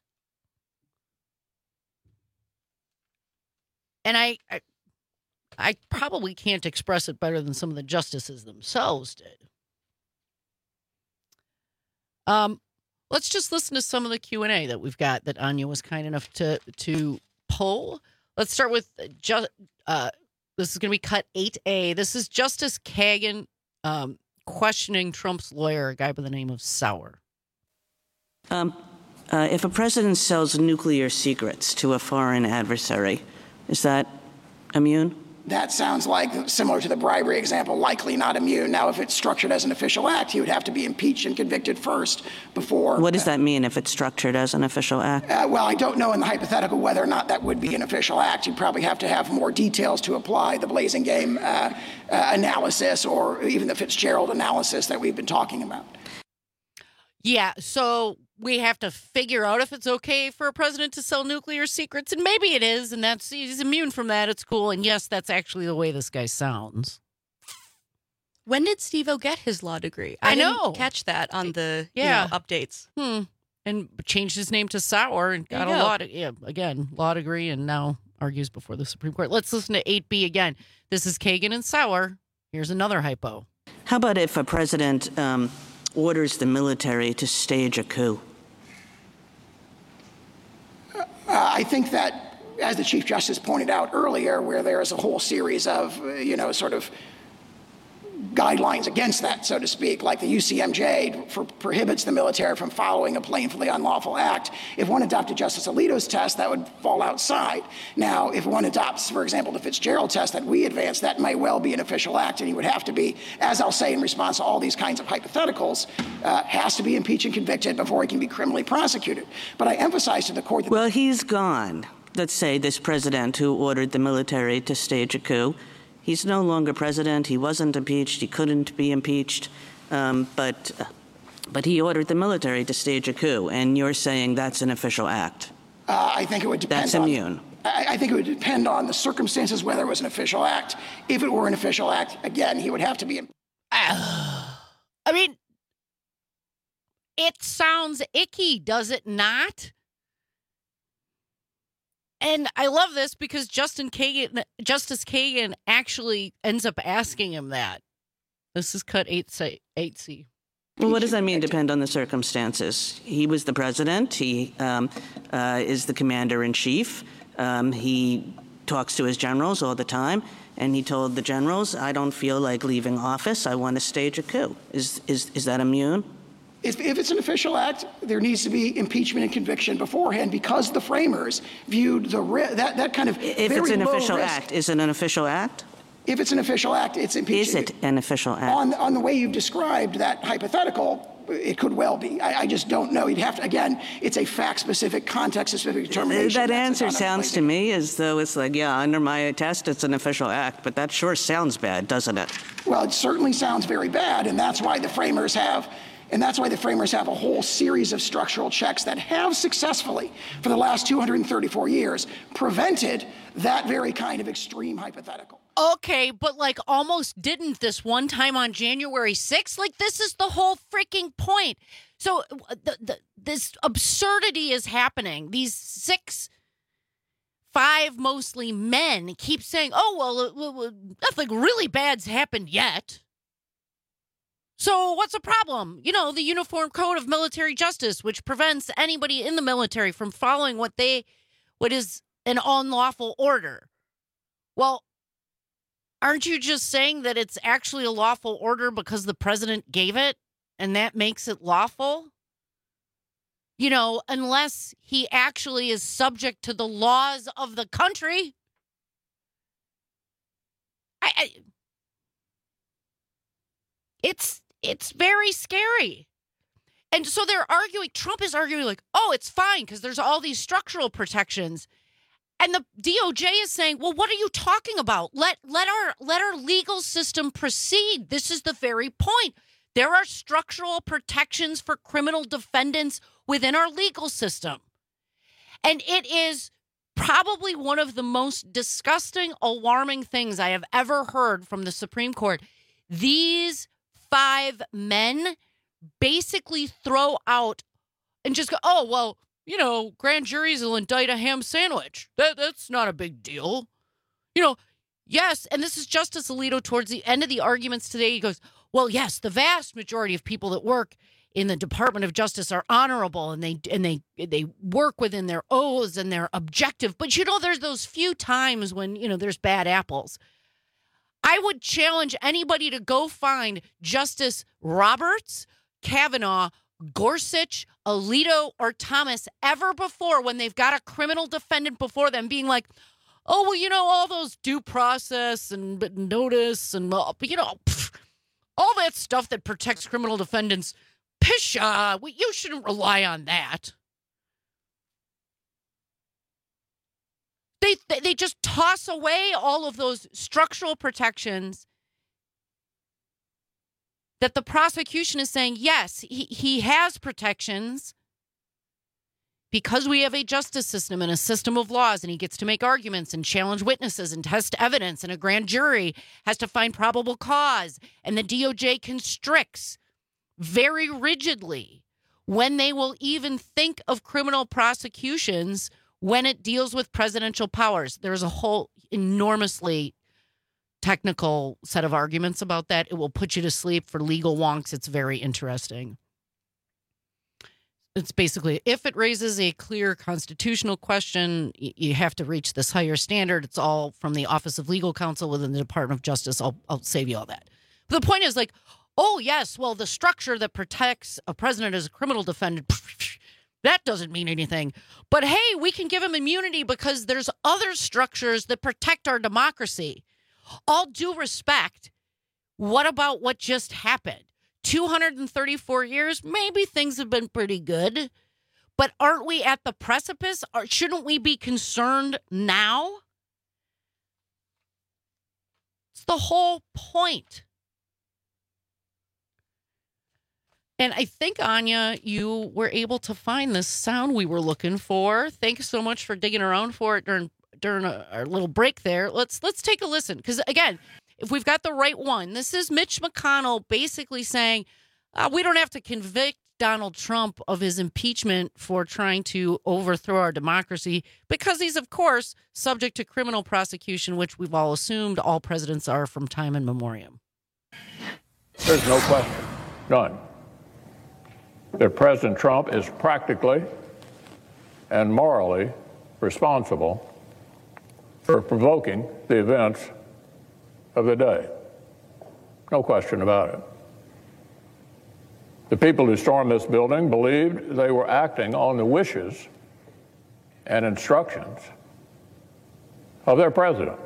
And I, I I probably can't express it better than some of the justices themselves did. Um, let's just listen to some of the Q and A that we've got that Anya was kind enough to to pull. Let's start with just uh, this is going to be cut eight A. This is Justice Kagan um, questioning Trump's lawyer, a guy by the name of Sauer. Um, uh, if a president sells nuclear secrets to a foreign adversary, is that immune? That sounds like, similar to the bribery example, likely not immune. Now, if it's structured as an official act, he would have to be impeached and convicted first before. What does that mean if it's structured as an official act? Uh, well, I don't know in the hypothetical whether or not that would be an official act. You'd probably have to have more details to apply the Blazing Game uh, uh, analysis, or even the Fitzgerald analysis that we've been talking about. Yeah, so we have to figure out if it's okay for a president to sell nuclear secrets, and maybe it is, and that's he's immune from that. It's cool, and yes, that's actually the way this guy sounds. When did Steve-O get his law degree? I, I know. Didn't catch that on the Yeah. you know, updates. Hmm. And changed his name to Sauer and There got you a go. law, de- yeah, again, law degree, and now argues before the Supreme Court. Let's listen to eight B again. This is Kagan and Sauer. Here's another hypo. How about if a president um, orders the military to stage a coup? Uh, I think that, as the Chief Justice pointed out earlier, where there is a whole series of, uh, you know, sort of guidelines against that, so to speak, like the U C M J for, prohibits the military from following a plainly unlawful act. If one adopted Justice Alito's test, that would fall outside. Now, if one adopts, for example, the Fitzgerald test that we advanced, that may well be an official act, and he would have to be, as I'll say in response to all these kinds of hypotheticals, uh, has to be impeached and convicted before he can be criminally prosecuted. But I emphasize to the court that— Well, he's gone. Let's say this president who ordered the military to stage a coup. He's no longer president. He wasn't impeached. He couldn't be impeached. Um, but, uh, but he ordered the military to stage a coup, and you're saying that's an official act. Uh, I think it would depend That's on— immune. I, I think it would depend on the circumstances whether it was an official act. If it were an official act, again, he would have to be— I mean, it sounds icky, does it not? And I love this because Justin Kagan, Justice Kagan actually ends up asking him that. This is cut eight C. eight C. Well, what does that mean, depend on the circumstances? He was the president. He um, uh, is the commander-in-chief. Um, he talks to his generals all the time, and he told the generals, I don't feel like leaving office. I want to stage a coup. Is, is, is that immune? If, if it's an official act, there needs to be impeachment and conviction beforehand because the framers viewed the ri- that that kind of If very it's an low official risk. act, is it an official act? If it's an official act, it's impeachment. Is it an official act? On, on the way you've described that hypothetical, it could well be. I, I just don't know. You'd have to, again, it's a fact-specific, context-specific determination. That That's answer sounds to me as though it's like, yeah, under my test, it's an official act, but that sure sounds bad, doesn't it? Well, it certainly sounds very bad, and that's why the framers have And that's why the framers have a whole series of structural checks that have successfully, for the last two hundred thirty-four years, prevented that very kind of extreme hypothetical. Okay, but like almost didn't this one time on January sixth? Like this is the whole freaking point. So the, the, this absurdity is happening. These six, five mostly men keep saying, oh, well, nothing really bad's happened yet. So what's the problem? You know, the Uniform Code of Military Justice, which prevents anybody in the military from following what they, what is an unlawful order. Well, aren't you just saying that it's actually a lawful order because the president gave it and that makes it lawful? You know, unless he actually is subject to the laws of the country. I, I it's It's very scary. And so they're arguing, Trump is arguing like, oh, it's fine because there's all these structural protections. And the D O J is saying, well, what are you talking about? Let let our let our legal system proceed. This is the very point. There are structural protections for criminal defendants within our legal system. And it is probably one of the most disgusting, alarming things I have ever heard from the Supreme Court. These five men basically throw out and just go, oh, well, you know, grand juries will indict a ham sandwich. That, that's not a big deal. You know, yes, and this is Justice Alito towards the end of the arguments today. He goes, well, yes, the vast majority of people that work in the Department of Justice are honorable and they and they they work within their oaths and they're objective. But, you know, there's those few times when, you know, there's bad apples. I would challenge anybody to go find Justice Roberts, Kavanaugh, Gorsuch, Alito, or Thomas ever before when they've got a criminal defendant before them being like, oh, well, you know, all those due process and notice and, uh, you know, pff, all that stuff that protects criminal defendants, pisha, well, you shouldn't rely on that. They, they just toss away all of those structural protections that the prosecution is saying, yes, he, he has protections because we have a justice system and a system of laws, and he gets to make arguments and challenge witnesses and test evidence, and a grand jury has to find probable cause, and the D O J constricts very rigidly when they will even think of criminal prosecutions when it deals with presidential powers. There's a whole enormously technical set of arguments about that. It will put you to sleep for legal wonks. It's very interesting. It's basically, if it raises a clear constitutional question, you have to reach this higher standard. It's all from the Office of Legal Counsel within the Department of Justice. I'll, I'll save you all that. But the point is like, oh, yes, well, the structure that protects a president as a criminal defendant, that doesn't mean anything. But hey, we can give him immunity because there's other structures that protect our democracy. All due respect, what about what just happened? two hundred thirty-four years, maybe things have been pretty good. But aren't we at the precipice? Or shouldn't we be concerned now? It's the whole point. And I think, Anya, you were able to find this sound we were looking for. Thanks so much for digging around for it during during a, our little break there. Let's let's take a listen. Because, again, if we've got the right one, this is Mitch McConnell basically saying uh, we don't have to convict Donald Trump of his impeachment for trying to overthrow our democracy because he's, of course, subject to criminal prosecution, which we've all assumed all presidents are from time immemorial. There's no question, none, that President Trump is practically and morally responsible for provoking the events of the day. No question about it. The people who stormed this building believed they were acting on the wishes and instructions of their president.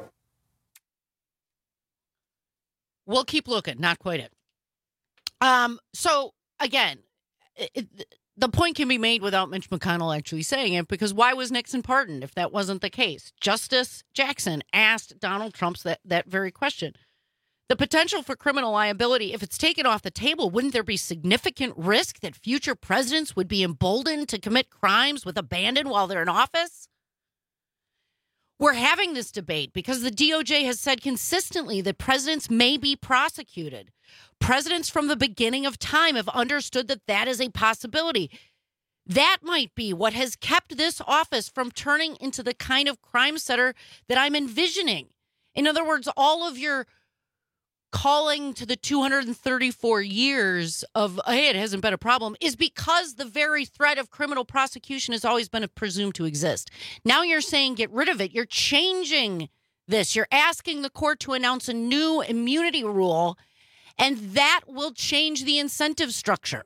We'll keep looking. Not quite it. Um. So, again, it, the point can be made without Mitch McConnell actually saying it, because why was Nixon pardoned if that wasn't the case? Justice Jackson asked Donald Trump that, that very question. The potential for criminal liability, if it's taken off the table, wouldn't there be significant risk that future presidents would be emboldened to commit crimes with abandon while they're in office? We're having this debate because the D O J has said consistently that presidents may be prosecuted. Presidents from the beginning of time have understood that that is a possibility. That might be what has kept this office from turning into the kind of crime center that I'm envisioning. In other words, all of your calling to the two hundred thirty-four years of, hey, it hasn't been a problem, is because the very threat of criminal prosecution has always been presumed to exist. Now you're saying get rid of it. You're changing this. You're asking the court to announce a new immunity rule, and that will change the incentive structure.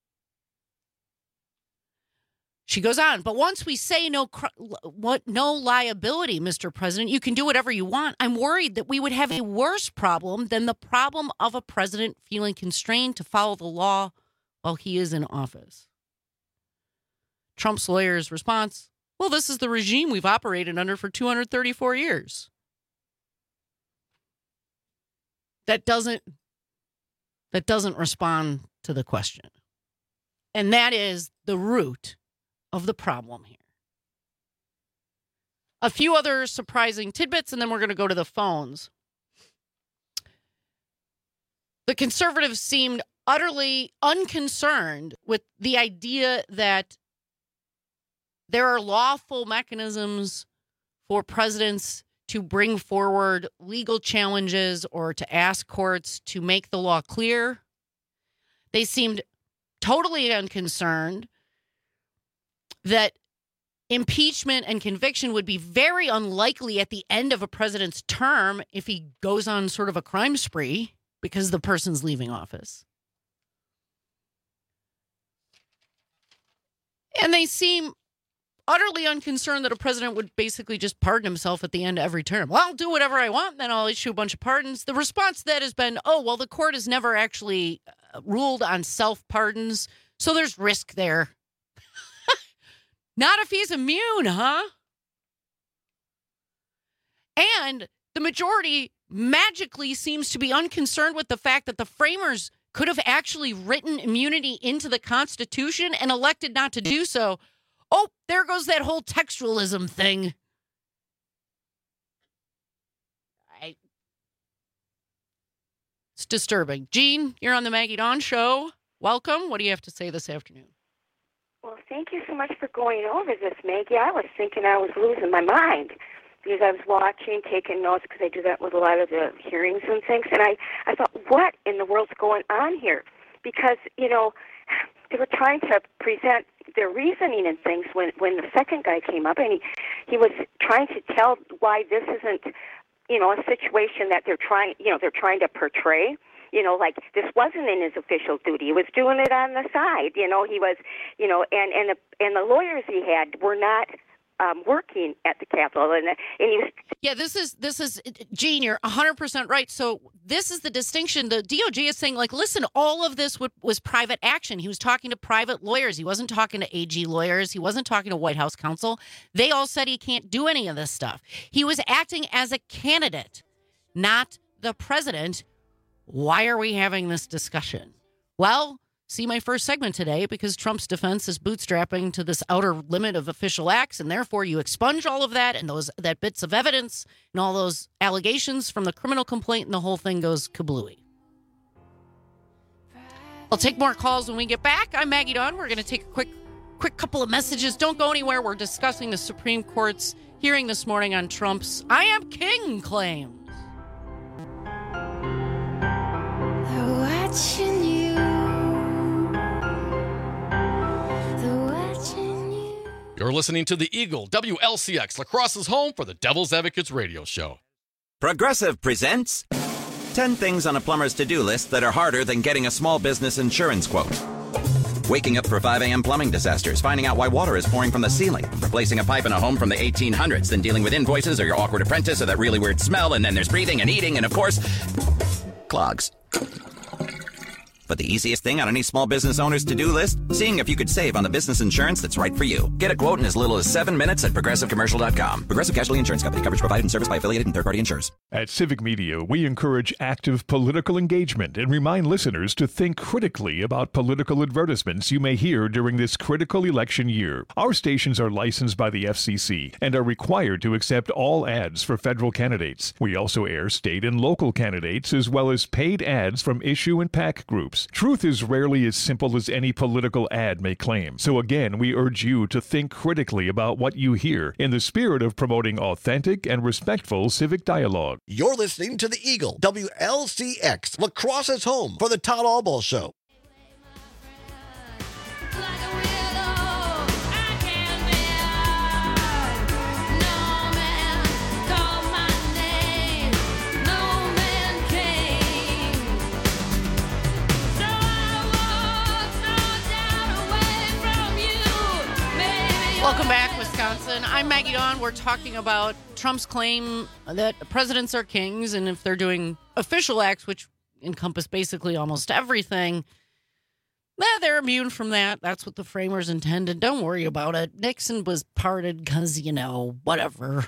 She goes on, but once we say no what no liability, Mister President, you can do whatever you want. I'm worried that we would have a worse problem than the problem of a president feeling constrained to follow the law while he is in office. Trump's lawyer's response, well, this is the regime we've operated under for two hundred thirty-four years. That doesn't that doesn't respond to the question. And that is the root of the problem here. A few other surprising tidbits, and then we're going to go to the phones. The conservatives seemed utterly unconcerned with the idea that there are lawful mechanisms for presidents to bring forward legal challenges or to ask courts to make the law clear. They seemed totally unconcerned that impeachment and conviction would be very unlikely at the end of a president's term if he goes on sort of a crime spree because the person's leaving office. And they seem utterly unconcerned that a president would basically just pardon himself at the end of every term. Well, I'll do whatever I want, then I'll issue a bunch of pardons. The response to that has been, oh, well, the court has never actually ruled on self-pardons, so there's risk there. Not if he's immune, huh? And the majority magically seems to be unconcerned with the fact that the framers could have actually written immunity into the Constitution and elected not to do so. Oh, there goes that whole textualism thing. I... It's disturbing. Gene, you're on the Maggie Dawn Show. Welcome. What do you have to say this afternoon? Well, thank you so much for going over this, Maggie. I was thinking I was losing my mind because I was watching, taking notes, because I do that with a lot of the hearings and things, and I, I thought, what in the world's going on here? Because, you know, they were trying to present their reasoning and things when, when the second guy came up, and he, he was trying to tell why this isn't, you know, a situation that they're trying, you know, they're trying to portray. You know, like this wasn't in his official duty. He was doing it on the side. You know, he was, you know, and and the, and the lawyers he had were not um, working at the Capitol, and and he was. Yeah, this is this is Gene. You're one hundred percent right. So this is the distinction. The D O J is saying, like, listen, all of this was private action. He was talking to private lawyers. He wasn't talking to A G lawyers. He wasn't talking to White House counsel. They all said he can't do any of this stuff. He was acting as a candidate, not the president. Why are we having this discussion? Well, see my first segment today, because Trump's defense is bootstrapping to this outer limit of official acts, and therefore you expunge all of that and those that bits of evidence and all those allegations from the criminal complaint, and the whole thing goes kablooey. I'll take more calls when we get back. I'm Maggie Dawn. We're going to take a quick, quick couple of messages. Don't go anywhere. We're discussing the Supreme Court's hearing this morning on Trump's I am king claim. Watching you. They're watching you. You're listening to the Eagle W L C X, La Crosse's home for the Devil's Advocates radio show. Progressive presents ten things on a plumber's to-do list that are harder than getting a small business insurance quote. Waking up for five a.m. plumbing disasters, finding out why water is pouring from the ceiling, replacing a pipe in a home from the eighteen hundreds, then dealing with invoices or your awkward apprentice or that really weird smell, and then there's breathing and eating and, of course, clogs. But the easiest thing on any small business owner's to-do list? Seeing if you could save on the business insurance that's right for you. Get a quote in as little as seven minutes at progressive commercial dot com. Progressive Casualty Insurance Company. Coverage provided and serviced by affiliated and third-party insurers. At Civic Media, we encourage active political engagement and remind listeners to think critically about political advertisements you may hear during this critical election year. Our stations are licensed by the F C C and are required to accept all ads for federal candidates. We also air state and local candidates as well as paid ads from issue and PAC groups. Truth is rarely as simple as any political ad may claim. So again, we urge you to think critically about what you hear in the spirit of promoting authentic and respectful civic dialogue. You're listening to the Eagle, W L C X, La Crosse's home for the Todd Albaugh Show. Welcome back, Wisconsin. I'm Maggie Dawn. We're talking about Trump's claim that presidents are kings, and if they're doing official acts, which encompass basically almost everything, eh, they're immune from that. That's what the framers intended. Don't worry about it. Nixon was pardoned because, you know, whatever.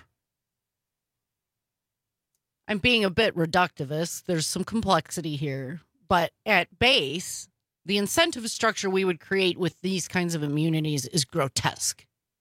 I'm being a bit reductivist. There's some complexity here. But at base, the incentive structure we would create with these kinds of immunities is grotesque.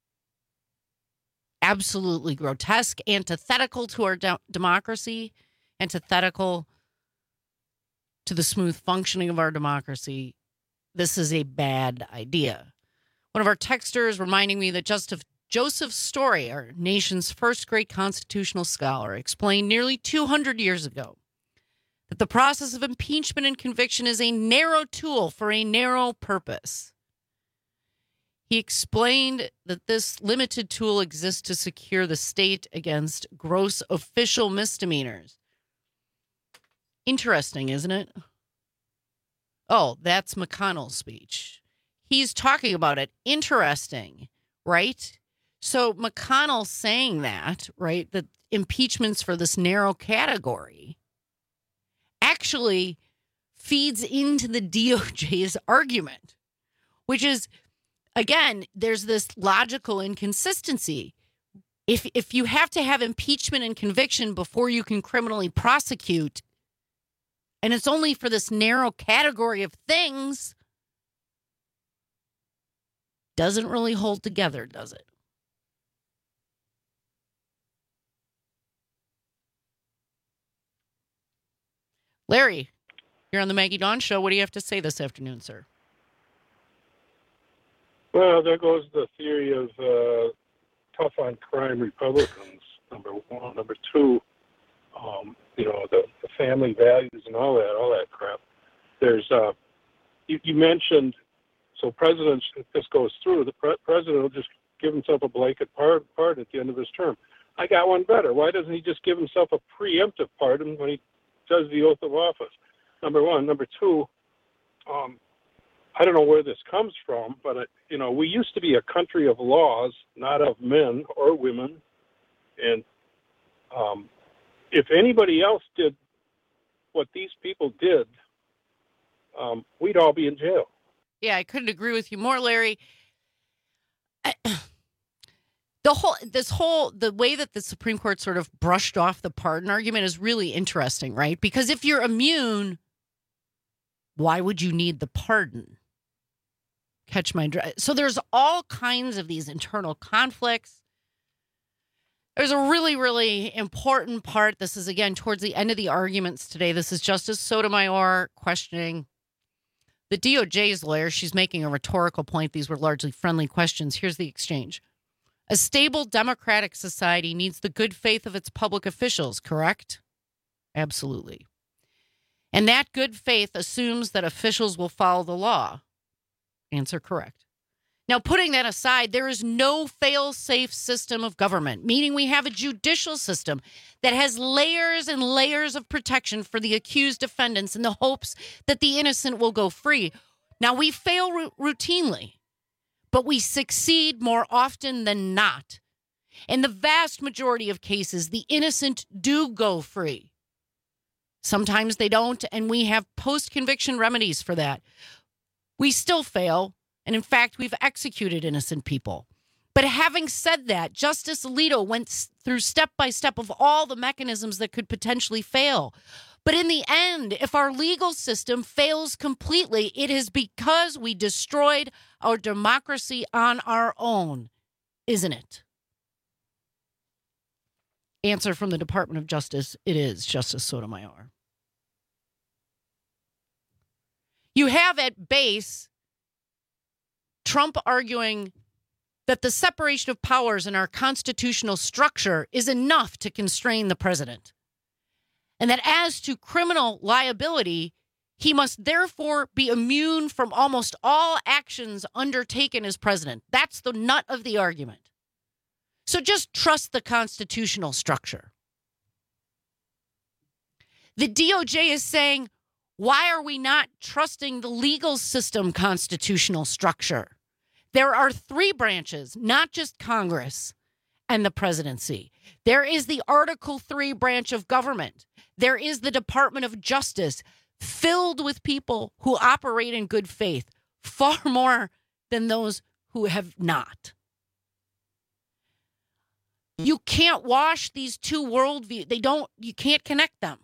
Absolutely grotesque, antithetical to our de- democracy, antithetical to the smooth functioning of our democracy. This is a bad idea. One of our texters reminding me that Justice Joseph Story, our nation's first great constitutional scholar, explained nearly two hundred years ago that the process of impeachment and conviction is a narrow tool for a narrow purpose. He explained that this limited tool exists to secure the state against gross official misdemeanors. Interesting, isn't it? Oh, that's McConnell's speech. He's talking about it. Interesting, right? So McConnell saying that, right, that impeachments for this narrow category actually feeds into the D O J's argument, which is, again, there's this logical inconsistency. If if you have to have impeachment and conviction before you can criminally prosecute, and it's only for this narrow category of things, doesn't really hold together, does it? Larry, you're on the Maggie Dawn Show. What do you have to say this afternoon, sir? Well, there goes the theory of uh, tough on crime Republicans, number one. Number two, um, you know, the, the family values and all that, all that crap. There's, uh, you, you mentioned, so presidents, if this goes through, the pre- president will just give himself a blanket pardon pardon at the end of his term. I got one better. Why doesn't he just give himself a preemptive pardon when he does the oath of office? Number one. Number two, um, I don't know where this comes from, but, it, you know, we used to be a country of laws, not of men or women. And um, if anybody else did what these people did, um, we'd all be in jail. Yeah, I couldn't agree with you more, Larry. I, the whole, this whole, the way that the Supreme Court sort of brushed off the pardon argument is really interesting, right? Because if you're immune, why would you need the pardon? Catch my drift. So there's all kinds of these internal conflicts. There's a really, really important part. This is, again, towards the end of the arguments today. This is Justice Sotomayor questioning the D O J's lawyer. She's making a rhetorical point. These were largely friendly questions. Here's the exchange. A stable democratic society needs the good faith of its public officials, correct? Absolutely. And that good faith assumes that officials will follow the law. Answer correct. Now, putting that aside, there is no fail-safe system of government, meaning we have a judicial system that has layers and layers of protection for the accused defendants in the hopes that the innocent will go free. Now, we fail r- routinely, but we succeed more often than not. In the vast majority of cases, the innocent do go free. Sometimes they don't, and we have post-conviction remedies for that. We still fail, and in fact, we've executed innocent people. But having said that, Justice Alito went through step by step of all the mechanisms that could potentially fail. But in the end, if our legal system fails completely, it is because we destroyed our democracy on our own, isn't it? Answer from the Department of Justice, it is, Justice Sotomayor. You have at base Trump arguing that the separation of powers in our constitutional structure is enough to constrain the president. And that as to criminal liability, he must therefore be immune from almost all actions undertaken as president. That's the nut of the argument. So just trust the constitutional structure. The D O J is saying, why are we not trusting the legal system constitutional structure? There are three branches, not just Congress and the presidency. There is the Article three branch of government. There is the Department of Justice, filled with people who operate in good faith, far more than those who have not. You can't wash these two worldviews. They don't, you can't connect them.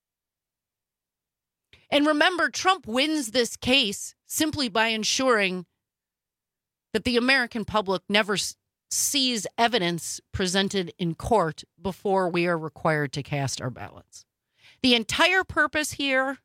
And remember, Trump wins this case simply by ensuring that the American public never sees evidence presented in court before we are required to cast our ballots. The entire purpose here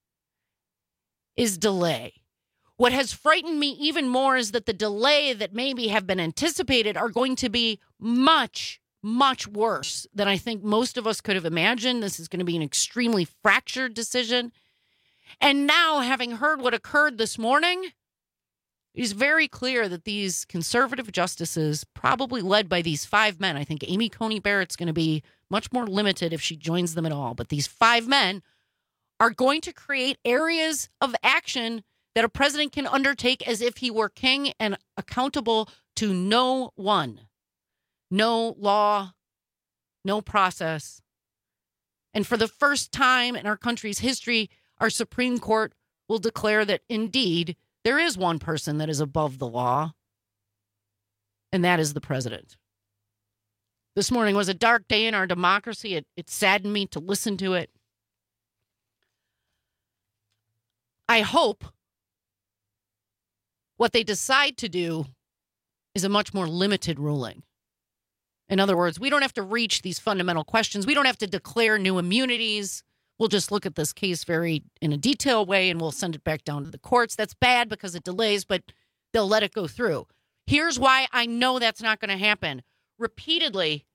is delay. What has frightened me even more is that the delay that maybe have been anticipated are going to be much, much worse than I think most of us could have imagined. This is going to be an extremely fractured decision. And now, having heard what occurred this morning, it is very clear that these conservative justices, probably led by these five men, I think Amy Coney Barrett's going to be much more limited if she joins them at all, but these five men are going to create areas of action that a president can undertake as if he were king and accountable to no one. No law, no process. And for the first time in our country's history, our Supreme Court will declare that indeed there is one person that is above the law, and that is the president. This morning was a dark day in our democracy. It, it saddened me to listen to it. I hope what they decide to do is a much more limited ruling. In other words, we don't have to reach these fundamental questions. We don't have to declare new immunities. We'll just look at this case very in a detailed way and we'll send it back down to the courts. That's bad because it delays, but they'll let it go through. Here's why I know that's not going to happen. Repeatedly,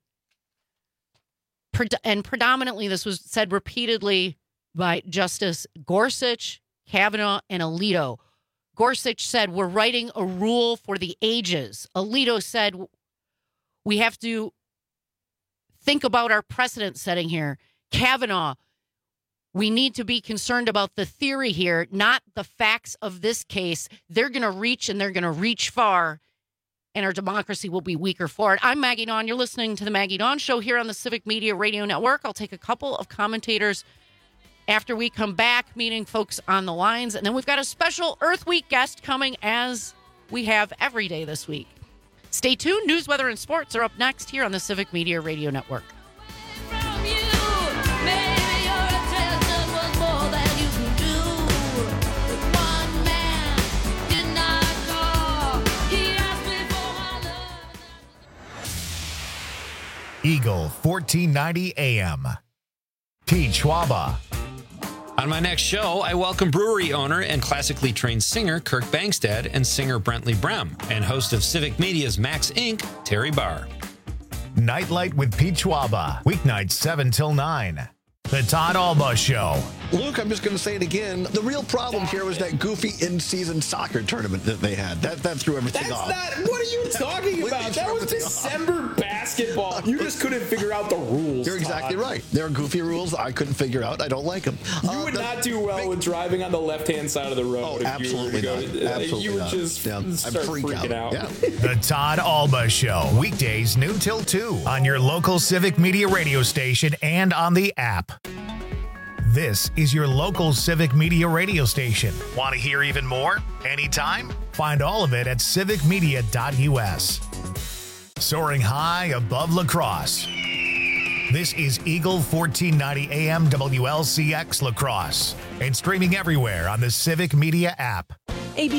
and predominantly this was said repeatedly by Justice Gorsuch, Kavanaugh, and Alito. Gorsuch said, we're writing a rule for the ages. Alito said, we have to think about our precedent setting here. Kavanaugh, we need to be concerned about the theory here, not the facts of this case. They're going to reach and they're going to reach far, and our democracy will be weaker for it. I'm Maggie Dawn. You're listening to the Maggie Dawn Show here on the Civic Media Radio Network. I'll take a couple of commentators after we come back, meeting folks on the lines. And then we've got a special Earth Week guest coming, as we have every day this week. Stay tuned. News, weather, and sports are up next here on the Civic Media Radio Network. Eagle fourteen ninety A M. Pete Schwaba. On my next show, I welcome brewery owner and classically trained singer Kirk Bangstad and singer Brentley Brem, and host of Civic Media's Max Incorporated, Terry Barr. Nightlight with Pete Schwaba. Weeknights seven till nine. The Todd Alba Show. Luke, I'm just going to say it again. The real problem here was that goofy in-season soccer tournament that they had. That that threw everything That's off. Not, what are you talking about? That was December basketball. You just couldn't figure out the rules. You're exactly Todd. right. There are goofy rules I couldn't figure out. I don't like them. You Uh, would the not do well with driving on the left-hand side of the road. Oh, if absolutely you were to not. go to- Absolutely You would not. just Yeah, I'd start freak freaking out. out. Yeah. The Todd Alba Show, weekdays noon till two on your local Civic Media radio station and on the app. This is your local Civic Media radio station. Want to hear even more? Anytime? Find all of it at civic media dot u s. Soaring high above La Crosse. This is Eagle fourteen ninety A M W L C X La Crosse and streaming everywhere on the Civic Media app.